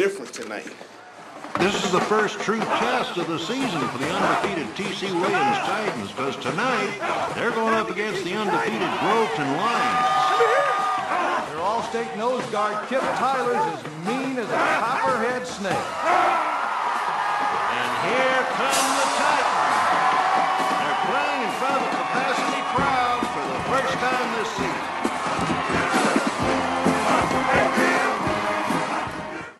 different tonight. This is the first true test of the season for the undefeated T.C. Williams Titans, because tonight they're going up against the undefeated Groveton Lions. Their All-State nose guard, Kip Tyler's as mean as a copperhead snake. And here come the